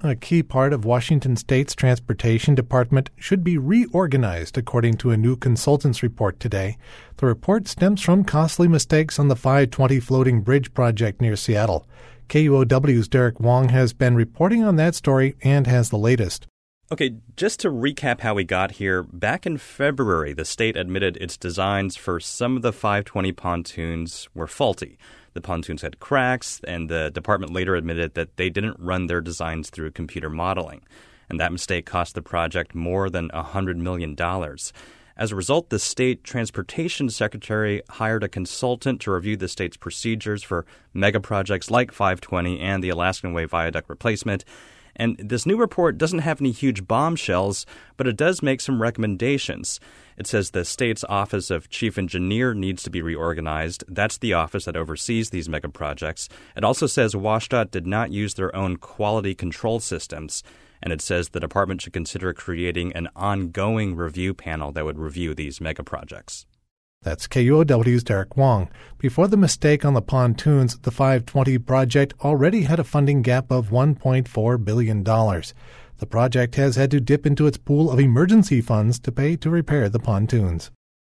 a key part of Washington State's Transportation Department, should be reorganized, according to a new consultant's report today. The report stems from costly mistakes on the 520 floating bridge project near Seattle. KUOW's Derek Wong has been reporting on that story and has the latest. Okay, just to recap how we got here, back in February, the state admitted its designs for some of the 520 pontoons were faulty. The pontoons had cracks, and the department later admitted that they didn't run their designs through computer modeling. And that mistake cost the project more than $100 million. As a result, the state transportation secretary hired a consultant to review the state's procedures for mega projects like 520 and the Alaskan Way viaduct replacement. And this new report doesn't have any huge bombshells, but it does make some recommendations. It says the state's Office of Chief Engineer needs to be reorganized. That's the office that oversees these mega projects. It also says WashDOT did not use their own quality control systems. And it says the department should consider creating an ongoing review panel that would review these mega projects. That's KUOW's Derek Wong. Before the mistake on the pontoons, the 520 project already had a funding gap of $1.4 billion. The project has had to dip into its pool of emergency funds to pay to repair the pontoons.